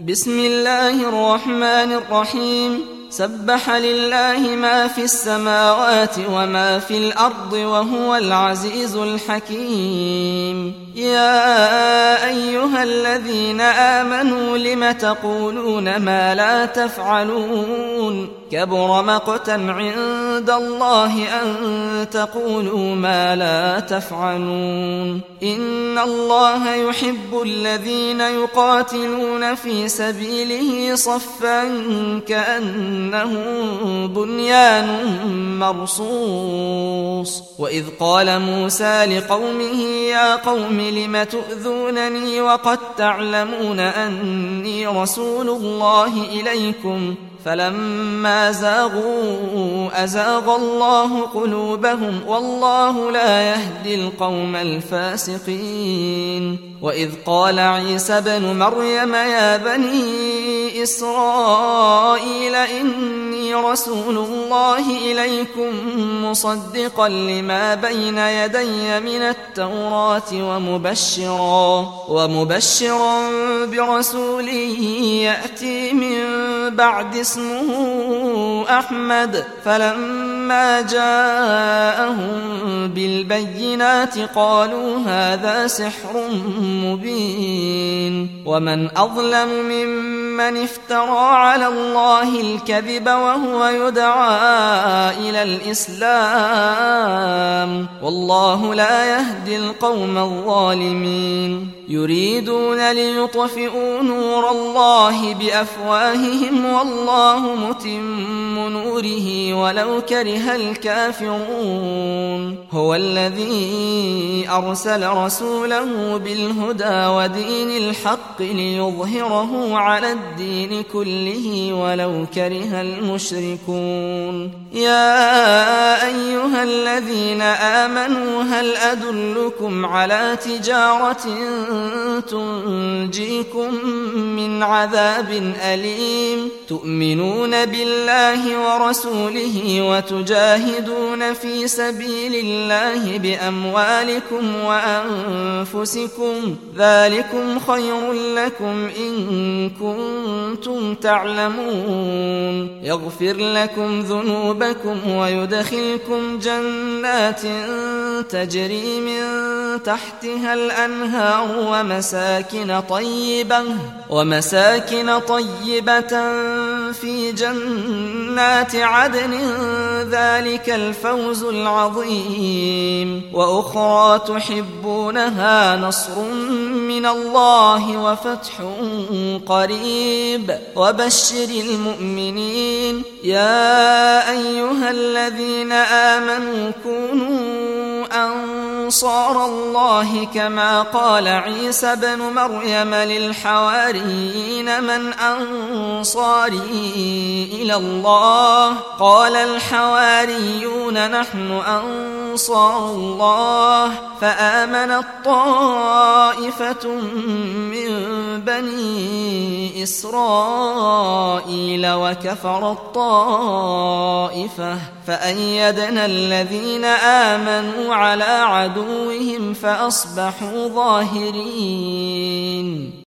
بسم الله الرحمن الرحيم سبح لله ما في السماوات وما في الأرض وهو العزيز الحكيم يا أيها الذين آمنوا لم تقولون ما لا تفعلون كبر مقتا عند الله أن تقولوا ما لا تفعلون إن الله يحب الذين يقاتلون في سبيله صفا كأنه بنيان مرصوص وإذ قال موسى لقومه يا قوم لم تؤذونني وقد تعلمون أني رسول الله إليكم فلما زاغوا أزاغ الله قلوبهم والله لا يهدي القوم الفاسقين وإذ قال عيسى بن مريم يا بني إسرائيل إني رسول الله إليكم مصدقا لما بين يدي من التوراة ومبشرا برسول يأتي من بعد اسمه أحمد فلما جاءهم بالبينات قالوا هذا سحر مبين ومن أظلم ممن افترى على الله الكذب وهو يدعى إلى الإسلام والله لا يهدي القوم الظالمين يريدون ليطفئوا نور الله بأفواههم والله متم نوره ولو كره الكافرون هو الذي أرسل رسوله بالهدى ودين الحق ليظهره على الدين كله ولو كره المشركون يا أيها الذين آمنوا هل أدلكم على تجارة تنجيكم من عذاب أليم تؤمنون بالله ورسوله وتجاهدون في سبيل الله بأموالكم وأنفسكم ذلكم خير لكم إن كنتم تعلمون يغفر لكم ذنوبكم ويدخلكم جنات تجري من تحتها الأنهار ومساكن طيبة في جنات عدن ذلك الفوز العظيم وأخرى تحبونها نصر من الله وفتح قريب وبشر المؤمنين يا أيها الذين آمنوا كونوا أنصار الله كما قال عيسى بن مريم للحواريين من أنصاري إلى الله قال الحواريون نحن أنصار الله فآمنت طائفة من بني إسرائيل وكفرت طائفة فأيدنا الذين آمنوا على عدوهم فأصبحوا ظاهرين